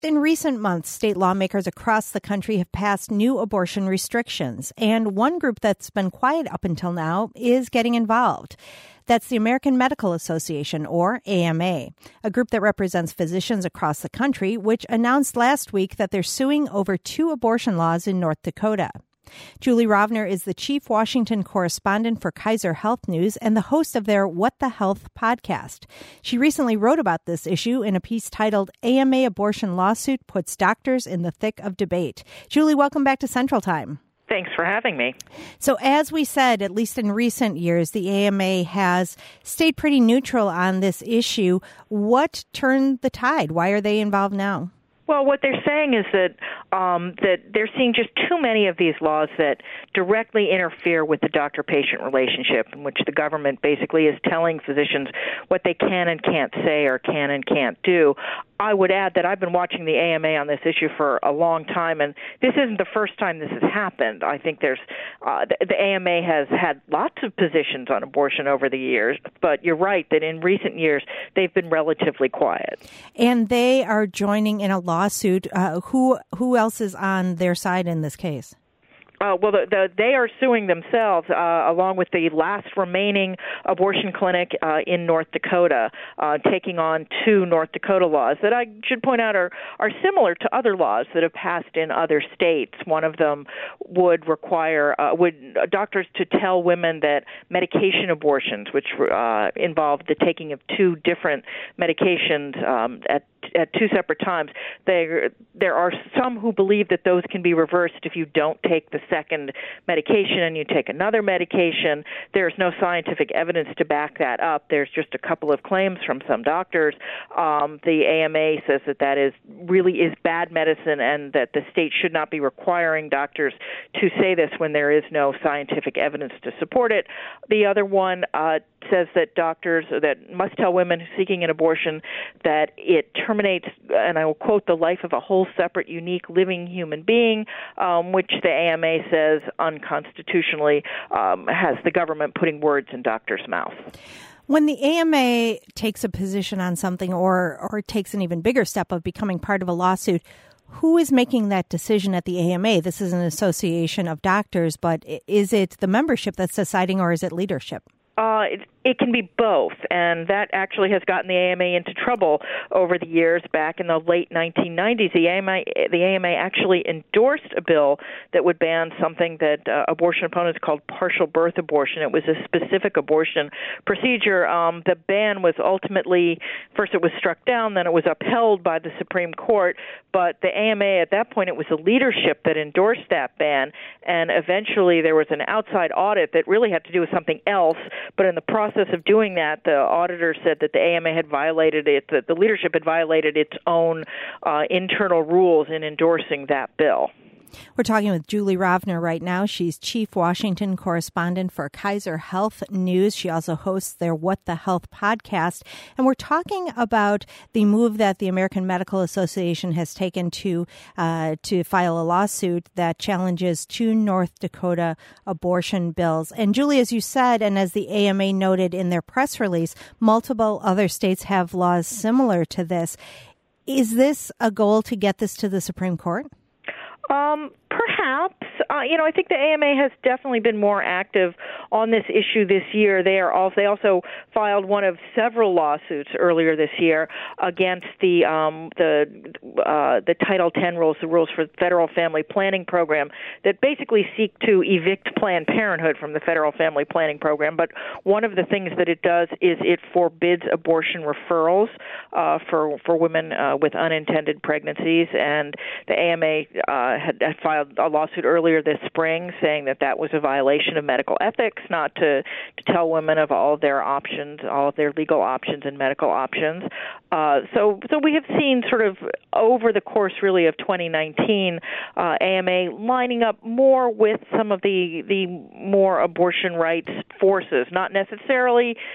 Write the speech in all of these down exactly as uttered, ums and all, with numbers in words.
In recent months, state lawmakers across the country have passed new abortion restrictions, and one group that's been quiet up until now is getting involved. That's the American Medical Association, or A M A, a group that represents physicians across the country, which announced last week that they're suing over two abortion laws in North Dakota. Julie Rovner is the chief Washington correspondent for Kaiser Health News and the host of their What the Health podcast. She recently wrote about this issue in a piece titled A M A Abortion Lawsuit Puts Doctors in the Thick of Debate. Julie, welcome back to Central Time. Thanks for having me. So as we said, at least in recent years, the A M A has stayed pretty neutral on this issue. What turned the tide? Why are they involved now? Well, what they're saying is that um, that they're seeing just too many of these laws that directly interfere with the doctor-patient relationship, in which the government basically is telling physicians what they can and can't say or can and can't do. I would add that I've been watching the A M A on this issue for a long time, and this isn't the first time this has happened. I think there's uh, the, the A M A has had lots of positions on abortion over the years, but you're right that in recent years they've been relatively quiet. And they are joining in a lawsuit. Uh, who who else is on their side in this case? Uh, well, the, the, they are suing themselves, uh, along with the last remaining abortion clinic uh, in North Dakota, uh, taking on two North Dakota laws that I should point out are, are similar to other laws that have passed in other states. One of them would require uh, would doctors to tell women that medication abortions, which uh, involve the taking of two different medications um, at at two separate times, there there are some who believe that those can be reversed if you don't take the second medication and you take another medication. There's no scientific evidence to back that up. There's just a couple of claims from some doctors. Um, the A M A says that that is really is bad medicine and that the state should not be requiring doctors to say this when there is no scientific evidence to support it. The other one uh, says that doctors that must tell women seeking an abortion that it terminates, and I will quote, the life of a whole separate, unique, living human being, um, which the A M A says unconstitutionally um, has the government putting words in doctors' mouths. When the A M A takes a position on something or, or takes an even bigger step of becoming part of a lawsuit, who is making that decision at the A M A? This is an association of doctors, but is it the membership that's deciding or is it leadership? Uh, it, it can be both, and that actually has gotten the A M A into trouble over the years. Back in the late nineteen nineties, the A M A, the A M A actually endorsed a bill that would ban something that uh, abortion opponents called partial birth abortion. It was a specific abortion procedure. Um, the ban was ultimately, first it was struck down, then it was upheld by the Supreme Court, but the A M A at that point, it was the leadership that endorsed that ban, and eventually there was an outside audit that really had to do with something else. But in the process of doing that, the auditor said that the A M A had violated it, that the leadership had violated its own uh, internal rules in endorsing that bill. We're talking with Julie Rovner right now. She's chief Washington correspondent for Kaiser Health News. She also hosts their What the Health podcast. And we're talking about the move that the American Medical Association has taken to uh, to file a lawsuit that challenges two North Dakota abortion bills. And Julie, as you said, and as the A M A noted in their press release, multiple other states have laws similar to this. Is this a goal to get this to the Supreme Court? Um, perhaps. Uh, you know, I think the A M A has definitely been more active on this issue this year. They are also, they also filed one of several lawsuits earlier this year against the um, the uh, the Title ten rules, the rules for the Federal Family Planning Program, that basically seek to evict Planned Parenthood from the Federal Family Planning Program. But one of the things that it does is it forbids abortion referrals uh, for for women uh, with unintended pregnancies, and the A M A uh, had, had filed a lawsuit earlier this spring saying that that was a violation of medical ethics, not to, to tell women of all of their options, all of their legal options and medical options. Uh, so, so we have seen sort of over the course really of twenty nineteen, uh, A M A lining up more with some of the, the more abortion rights forces, not necessarily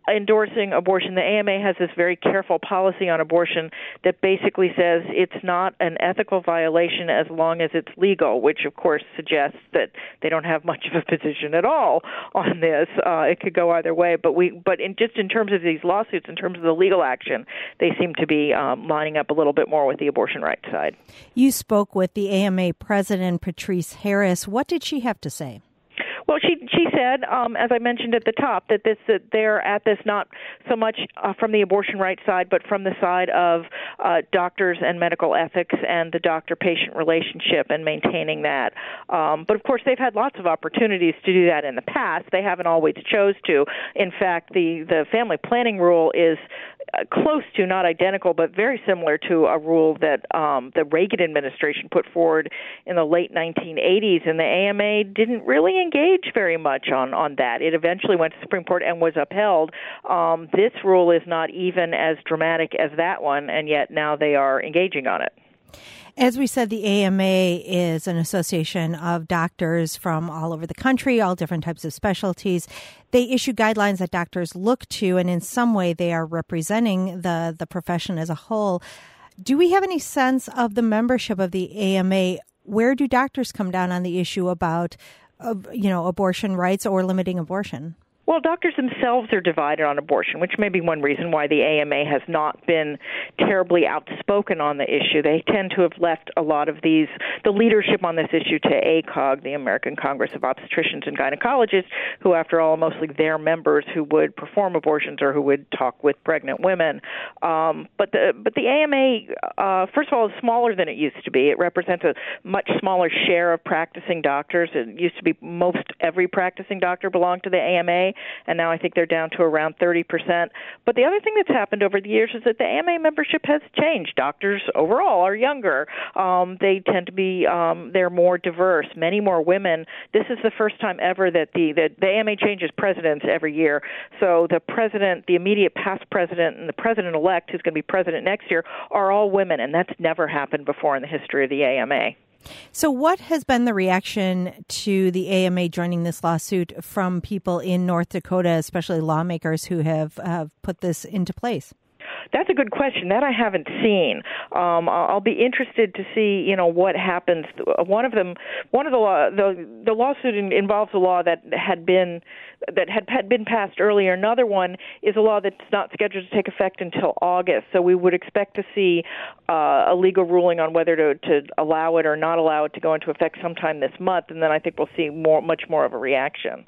endorsing abortion. The A M A has this very careful policy on abortion that basically says it's not an ethical violation as long as it's legal, which of course suggests that they don't have much of a position at all on this. Uh, it could go either way, but we, but in just in terms of these lawsuits, in terms of the legal action, they seem to be um, lining up a little bit more with the abortion rights side. You spoke with the A M A president, Patrice Harris. What did she have to say? Well, she she said, um, as I mentioned at the top, that this that they're at this not so much uh, from the abortion rights side, but from the side of uh, doctors and medical ethics and the doctor-patient relationship and maintaining that. Um, but of course, they've had lots of opportunities to do that in the past. They haven't always chose to. In fact, the the family planning rule is uh, close to, not identical, but very similar to a rule that um, the Reagan administration put forward in the late nineteen eighties, and the A M A didn't really engage very much on, on that. It eventually went to the Supreme Court and was upheld. Um, this rule is not even as dramatic as that one, and yet now they are engaging on it. As we said, the A M A is an association of doctors from all over the country, all different types of specialties. They issue guidelines that doctors look to, and in some way they are representing the, the profession as a whole. Do we have any sense of the membership of the A M A? Where do doctors come down on the issue about Of, you know, abortion rights or limiting abortion? Well, doctors themselves are divided on abortion, which may be one reason why the A M A has not been terribly outspoken on the issue. They tend to have left a lot of these, the leadership on this issue to A C O G, the American Congress of Obstetricians and Gynecologists, who, after all, are mostly their members who would perform abortions or who would talk with pregnant women. Um, but the but the A M A, uh, first of all, is smaller than it used to be. It represents a much smaller share of practicing doctors. It used to be most every practicing doctor belonged to the A M A. And now I think they're down to around thirty percent. But the other thing that's happened over the years is that the A M A membership has changed. Doctors overall are younger. Um, they tend to be, um, they're more diverse, many more women. This is the first time ever that the, the, the A M A changes presidents every year. So the president, the immediate past president, and the president-elect, who's going to be president next year, are all women. And that's never happened before in the history of the A M A. So what has been the reaction to the A M A joining this lawsuit from people in North Dakota, especially lawmakers who have uh, put this into place? That's a good question. That I haven't seen. Um, I'll be interested to see, you know, what happens. One of them, one of the law, the the lawsuit involves a law that had been that had, had been passed earlier. Another one is a law that's not scheduled to take effect until August. So we would expect to see uh, a legal ruling on whether to, to allow it or not allow it to go into effect sometime this month, and then I think we'll see more, much more of a reaction.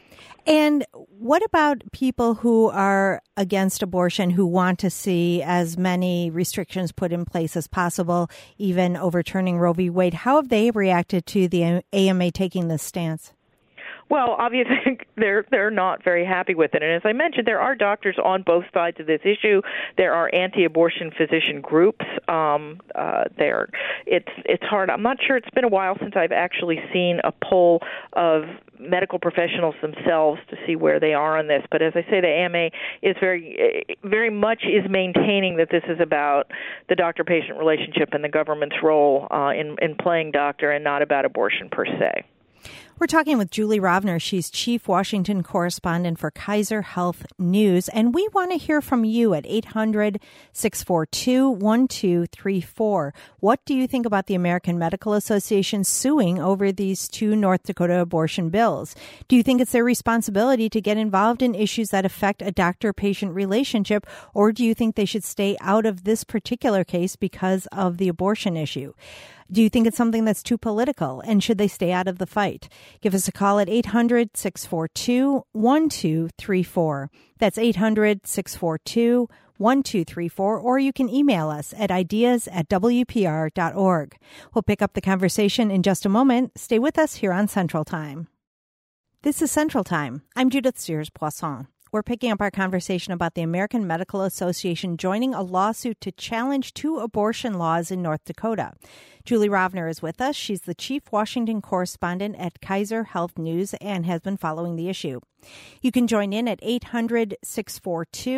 And what about people who are against abortion, who want to see as many restrictions put in place as possible, even overturning Roe v. Wade? How have they reacted to the A M A taking this stance? Well, obviously, they're they're not very happy with it. And as I mentioned, there are doctors on both sides of this issue. There are anti-abortion physician groups. Um, uh, there, it's it's hard. I'm not sure. It's been a while since I've actually seen a poll of medical professionals themselves to see where they are on this. But as I say, the A M A is very, very much is maintaining that this is about the doctor-patient relationship and the government's role uh, in in playing doctor, and not about abortion per se. We're talking with Julie Rovner. She's Chief Washington Correspondent for Kaiser Health News, and we want to hear from you at eight hundred, six four two, one two three four. What do you think about the American Medical Association suing over these two North Dakota abortion bills? Do you think it's their responsibility to get involved in issues that affect a doctor-patient relationship, or do you think they should stay out of this particular case because of the abortion issue? Do you think it's something that's too political, and should they stay out of the fight? Give us a call at eight hundred, six four two, one two three four. That's eight hundred, six four two, one two three four, or you can email us at ideas at w p r dot org. We'll pick up the conversation in just a moment. Stay with us here on Central Time. This is Central Time. I'm Judith Sears-Poisson. We're picking up our conversation about the American Medical Association joining a lawsuit to challenge two abortion laws in North Dakota. Julie Rovner is with us. She's the Chief Washington Correspondent at Kaiser Health News and has been following the issue. You can join in at eight hundred, six four two,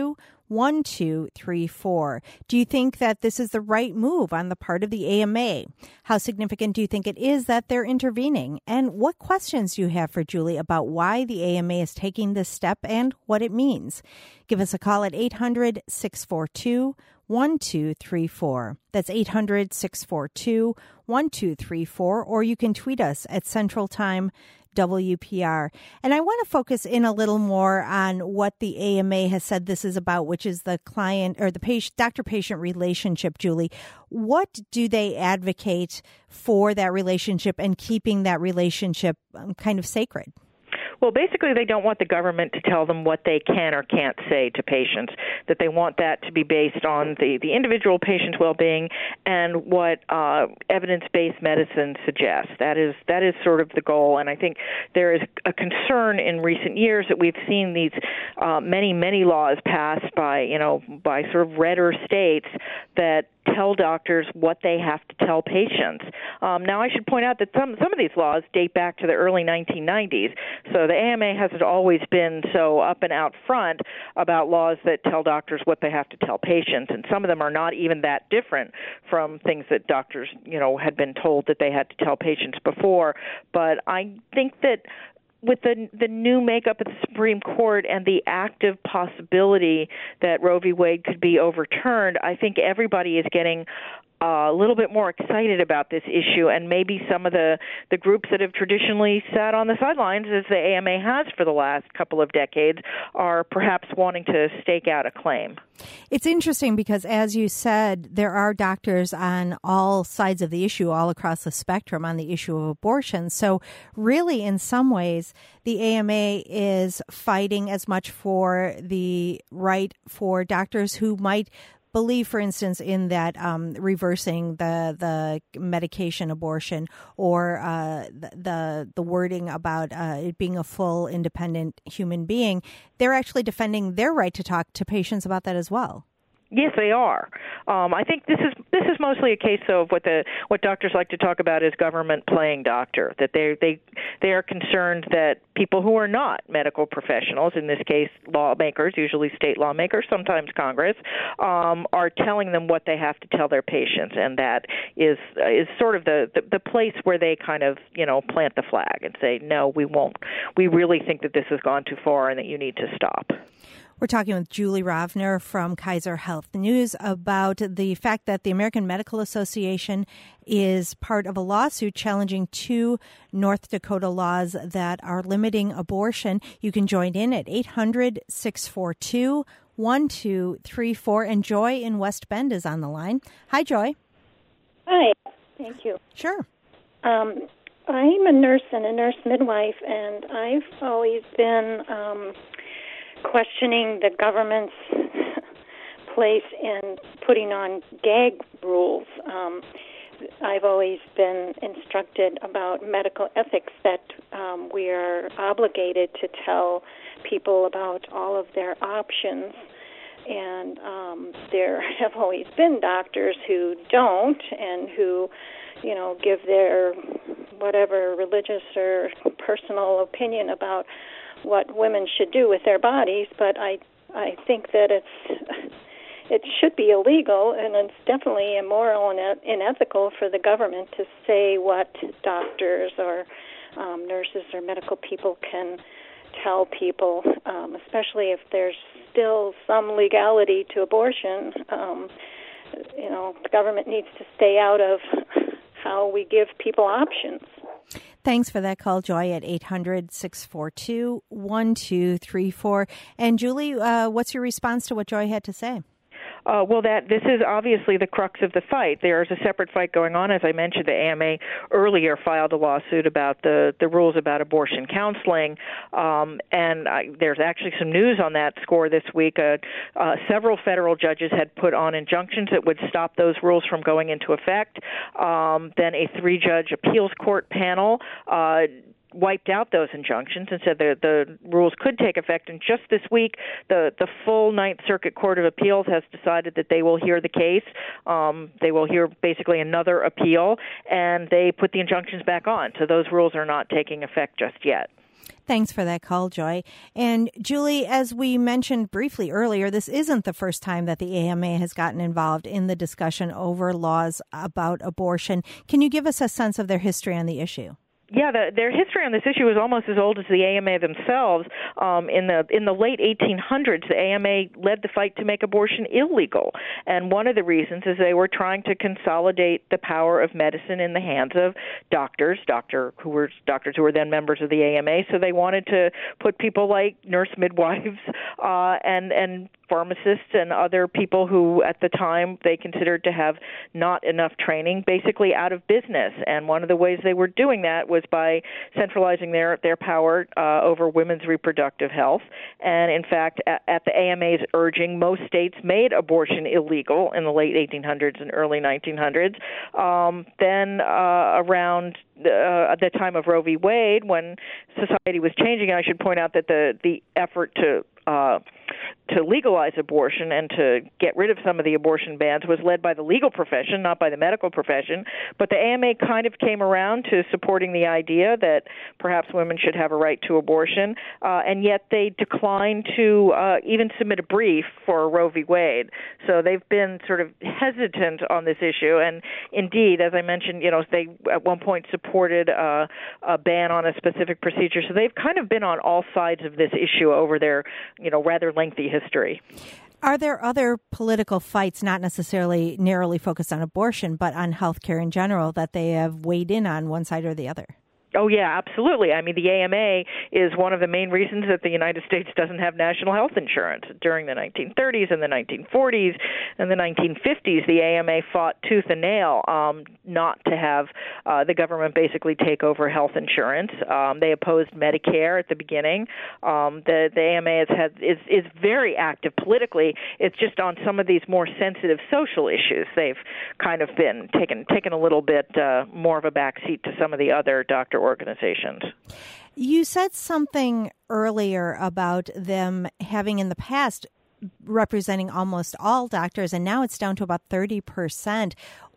one two three four. Do you think that this is the right move on the part of the A M A? How significant do you think it is that they're intervening? And what questions do you have for Julie about why the A M A is taking this step and what it means? Give us a call at eight hundred, six four two, one two three four. That's eight hundred, six four two, one two three four, or you can tweet us at Central Time W P R. And I want to focus in a little more on what the A M A has said this is about, which is the client or the patient, doctor-patient relationship, Julie. What do they advocate for that relationship and keeping that relationship um, kind of sacred? Well, basically, they don't want the government to tell them what they can or can't say to patients, that they want that to be based on the, the individual patient's well-being and what uh, evidence-based medicine suggests. That is that is sort of the goal, and I think there is a concern in recent years that we've seen these uh, many, many laws passed by, you know, by sort of redder states that tell doctors what they have to tell patients. Um, now, I should point out that some some of these laws date back to the early nineteen nineties, so the A M A hasn't always been so up and out front about laws that tell doctors what they have to tell patients, and some of them are not even that different from things that doctors, you know, had been told that they had to tell patients before. But I think that with the the new makeup of the Supreme Court and the active possibility that Roe v. Wade could be overturned, I think everybody is getting uh, a little bit more excited about this issue, and maybe some of the, the groups that have traditionally sat on the sidelines, as the A M A has for the last couple of decades, are perhaps wanting to stake out a claim. It's interesting because, as you said, there are doctors on all sides of the issue, all across the spectrum on the issue of abortion. So really, in some ways, the A M A is fighting as much for the right for doctors who might believe, for instance, in that um, reversing the the medication abortion or uh, the, the the wording about uh, it being a full, independent human being. They're actually defending their right to talk to patients about that as well. Yes, they are. Um, I think this is this is mostly a case, though, of what the what doctors like to talk about is government playing doctor. That they they they are concerned that people who are not medical professionals, in this case lawmakers, usually state lawmakers, sometimes Congress, um, are telling them what they have to tell their patients, and that is is sort of the, the the place where they kind of you know plant the flag and say, no, we won't. We really think that this has gone too far and that you need to stop. We're talking with Julie Rovner from Kaiser Health News about the fact that the American Medical Association is part of a lawsuit challenging two North Dakota laws that are limiting abortion. You can join in at eight hundred, six four two, one two three four. And Joy in West Bend is on the line. Hi, Joy. Hi. Thank you. Sure. Um, I'm a nurse and a nurse midwife, and I've always been Um, questioning the government's place in putting on gag rules. Um, I've always been instructed about medical ethics that um, we are obligated to tell people about all of their options. And um, there have always been doctors who don't and who, you know, give their whatever religious or personal opinion about what women should do with their bodies, but I I think that it's it should be illegal, and it's definitely immoral and unethical for the government to say what doctors or um, nurses or medical people can tell people, um, especially if there's still some legality to abortion. Um, you know, the government needs to stay out of how we give people options. Thanks for that call, Joy, at eight hundred, six four two, one two three four. And Julie, uh, what's your response to what Joy had to say? Uh, well, that this is obviously the crux of the fight. There's a separate fight going on. As I mentioned, the A M A earlier filed a lawsuit about the, the rules about abortion counseling, um, and I, there's actually some news on that score this week. Uh, uh, several federal judges had put on injunctions that would stop those rules from going into effect. Um, then a three-judge appeals court panel uh, wiped out those injunctions and said the the rules could take effect. And just this week, the, the full Ninth Circuit Court of Appeals has decided that they will hear the case. Um, they will hear basically another appeal, and they put the injunctions back on. So those rules are not taking effect just yet. Thanks for that call, Joy. And Julie, as we mentioned briefly earlier, this isn't the first time that the A M A has gotten involved in the discussion over laws about abortion. Can you give us a sense of their history on the issue? Yeah, the, their history on this issue is almost as old as the A M A themselves. Um, in the in the late eighteen hundreds, the A M A led the fight to make abortion illegal, and one of the reasons is they were trying to consolidate the power of medicine in the hands of doctors, doctor who were doctors who were then members of the A M A. So they wanted to put people like nurse midwives uh, and and pharmacists and other people who at the time they considered to have not enough training basically out of business. And one of the ways they were doing that was by centralizing their, their power uh, over women's reproductive health. And in fact, at, at the A M A's urging, most states made abortion illegal in the late eighteen hundreds and early nineteen hundreds. Um, then uh, around Uh, at the time of Roe v. Wade, when society was changing, and I should point out that the, the effort to uh, to legalize abortion and to get rid of some of the abortion bans was led by the legal profession, not by the medical profession. But the A M A kind of came around to supporting the idea that perhaps women should have a right to abortion, uh, and yet they declined to uh, even submit a brief for Roe v. Wade. So they've been sort of hesitant on this issue, and indeed, as I mentioned, you know, they at one point supported uh, a ban on a specific procedure. So they've kind of been on all sides of this issue over their, you know, rather lengthy history. Are there other political fights, not necessarily narrowly focused on abortion, but on healthcare in general, that they have weighed in on one side or the other? Oh, yeah, absolutely. I mean, the A M A is one of the main reasons that the United States doesn't have national health insurance. During the nineteen thirties and the nineteen forties and the nineteen fifties, the A M A fought tooth and nail um, not to have uh, the government basically take over health insurance. Um, they opposed Medicare at the beginning. Um, the, the A M A has had, is, is very active politically. It's just on some of these more sensitive social issues, they've kind of been taken, taken a little bit uh, more of a backseat to some of the other doctor organizations. You said something earlier about them having in the past representing almost all doctors, and now it's down to about thirty percent.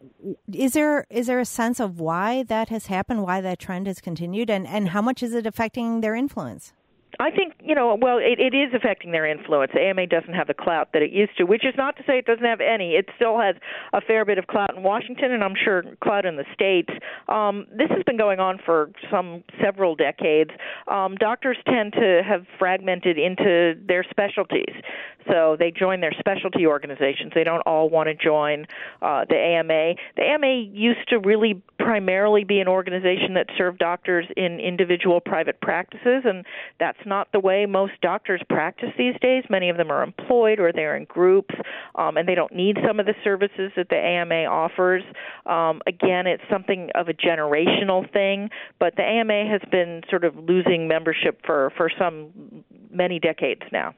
Is there is there a sense of why that has happened, why that trend has continued, and, and how much is it affecting their influence? I think, you know, well, it, it is affecting their influence. The A M A doesn't have the clout that it used to, which is not to say it doesn't have any. It still has a fair bit of clout in Washington, and I'm sure clout in the states. Um, this has been going on for some several decades. Um, doctors tend to have fragmented into their specialties. So they join their specialty organizations. They don't all want to join uh, the A M A. The A M A used to really primarily be an organization that served doctors in individual private practices, and that's not the way most doctors practice these days. Many of them are employed or they're in groups, um, and they don't need some of the services that the A M A offers. Um, again, it's something of a generational thing, but the A M A has been sort of losing membership for, for some many decades now.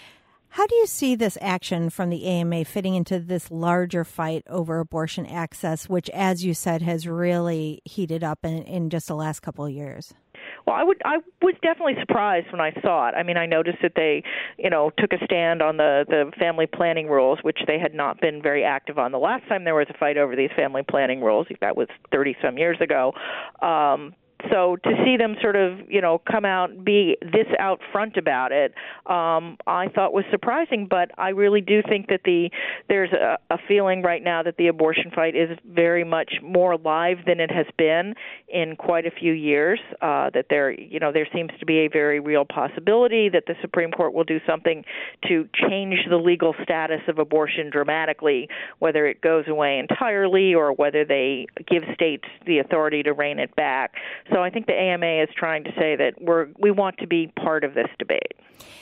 How do you see this action from the A M A fitting into this larger fight over abortion access, which, as you said, has really heated up in, in just the last couple of years? Well, I would. I was definitely surprised when I saw it. I mean, I noticed that they, you know, took a stand on the, the family planning rules, which they had not been very active on. The last time there was a fight over these family planning rules, that was thirty-some years ago. Um, So to see them sort of, you know, come out and be this out front about it, um, I thought was surprising. But I really do think that the there's a, a feeling right now that the abortion fight is very much more live than it has been in quite a few years. Uh, that there, you know, there seems to be a very real possibility that the Supreme Court will do something to change the legal status of abortion dramatically, whether it goes away entirely or whether they give states the authority to rein it back. So I think the A M A is trying to say that we're we want to be part of this debate.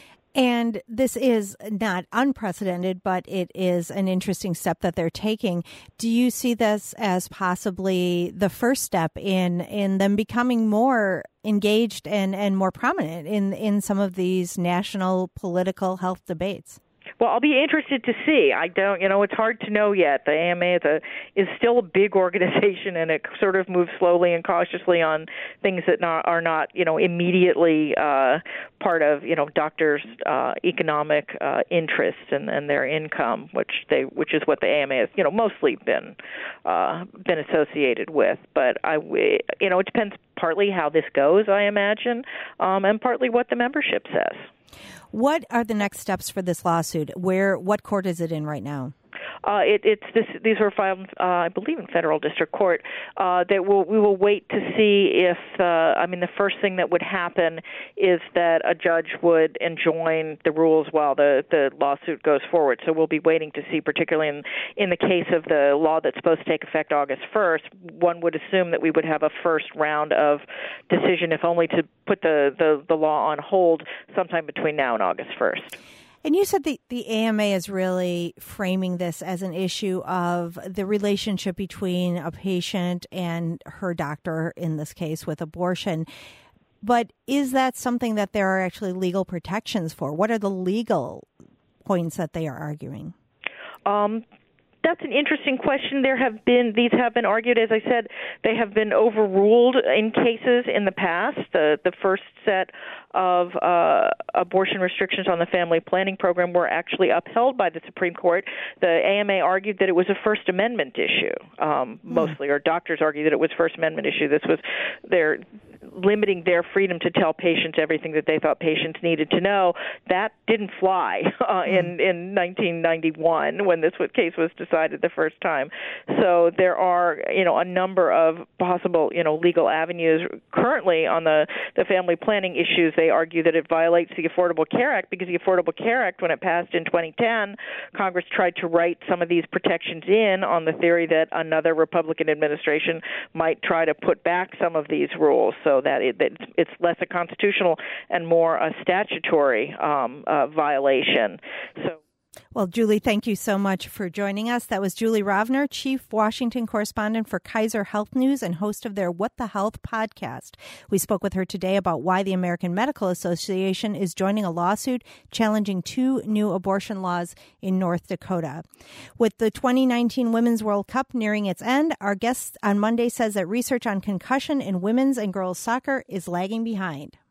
And this is not unprecedented, but it is an interesting step that they're taking. Do you see this as possibly the first step in in them becoming more engaged and, and more prominent in, in some of these national political health debates? Well, I'll be interested to see. I don't, you know, it's hard to know yet. The A M A is a is still a big organization, and it sort of moves slowly and cautiously on things that not, are not, you know, immediately uh, part of, you know, doctors' uh, economic uh, interests and, and their income, which they, which is what the A M A has, you know, mostly been uh, been associated with. But I, you know, it depends partly how this goes, I imagine, um, and partly what the membership says. What are the next steps for this lawsuit? Where, what court is it in right now? Uh, it, it's this, these were filed, uh, I believe, in federal district court. Uh, that will we will wait to see if uh, I mean the first thing that would happen is that a judge would enjoin the rules while the, the lawsuit goes forward. So we'll be waiting to see, particularly in in the case of the law that's supposed to take effect August first. One would assume that we would have a first round of decision, if only to put the, the, the law on hold sometime between now and August first. And you said the, the A M A is really framing this as an issue of the relationship between a patient and her doctor, in this case with abortion. But is that something that there are actually legal protections for? What are the legal points that they are arguing? Um That's an interesting question. There have been, these have been argued, as I said, they have been overruled in cases in the past. The, the first set of uh, abortion restrictions on the family planning program were actually upheld by the Supreme Court. The A M A argued that it was a First Amendment issue, um, mm. mostly, or doctors argued that it was a First Amendment issue. This was their limiting their freedom to tell patients everything that they thought patients needed to know. That didn't fly uh, mm. in, in nineteen ninety-one when this case was decided the first time. So there are, you know, a number of possible, you know, legal avenues currently on the, the family planning issues. They argue that it violates the Affordable Care Act because the Affordable Care Act, when it passed in twenty ten, Congress tried to write some of these protections in on the theory that another Republican administration might try to put back some of these rules, so that, it, that it's less a constitutional and more a statutory um, uh, violation. So. Well, Julie, thank you so much for joining us. That was Julie Rovner, Chief Washington Correspondent for Kaiser Health News and host of their What the Health podcast. We spoke with her today about why the American Medical Association is joining a lawsuit challenging two new abortion laws in North Dakota. With the twenty nineteen Women's World Cup nearing its end, our guest on Monday says that research on concussion in women's and girls' soccer is lagging behind.